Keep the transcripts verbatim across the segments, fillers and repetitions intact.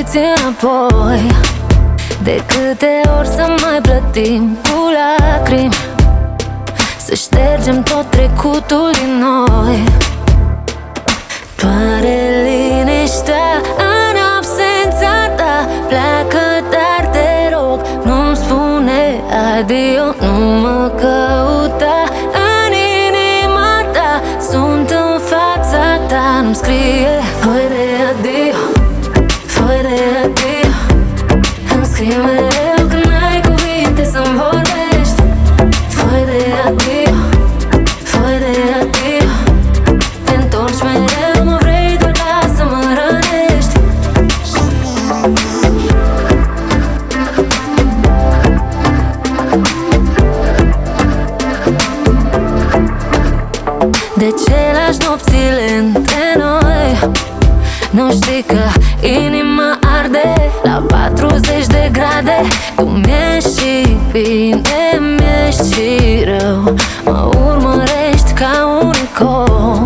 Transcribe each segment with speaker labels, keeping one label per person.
Speaker 1: trimiți înapoi. De câte ori să mai plătim cu lacrimi, să ștergem tot trecutul din noi. Pare liniștea în absența ta. Pleacă, dar te rog, nu-mi spune adio. Nu mă căuta în inima ta. Sunt în fața ta, nu-mi scrie foi de adio, foi de adio. Îmi scrie mereu că n-ai cuvinte să-mi vorbești. Foi de adio, foi de adio. Te întorci mereu, mă vrei doar ca să mă rănești. De ce lași nopțile între noi? Nu știi că inima arde la patruzeci de grade. Tu mi-ești și bine, mi-ești și rău. Mă urmărești ca un ecou.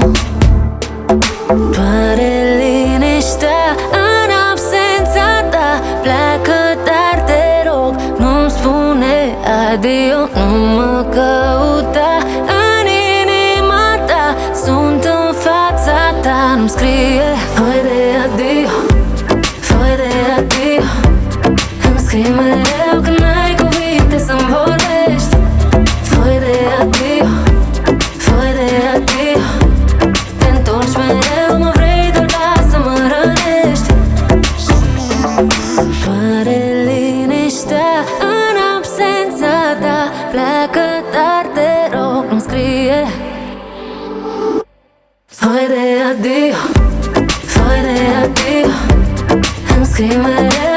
Speaker 1: Pare liniștea în absența ta. Pleacă, dar te rog, nu-mi spune adio. Nu mă căuta în inima ta. Sunt în fața ta, nu-mi scrie foi de adio, foi de adio. Îmi scrie mereu că n-ai cuvinte să-mi vorbești. Foi de adio, foi de adio. Te întorci mereu, mă vrei doar ca să mă rănești. Pare liniștea în absența ta. Pleacă, dar te rog, nu-mi scrie foi de adio, foi de adio. Îmi scrie mereu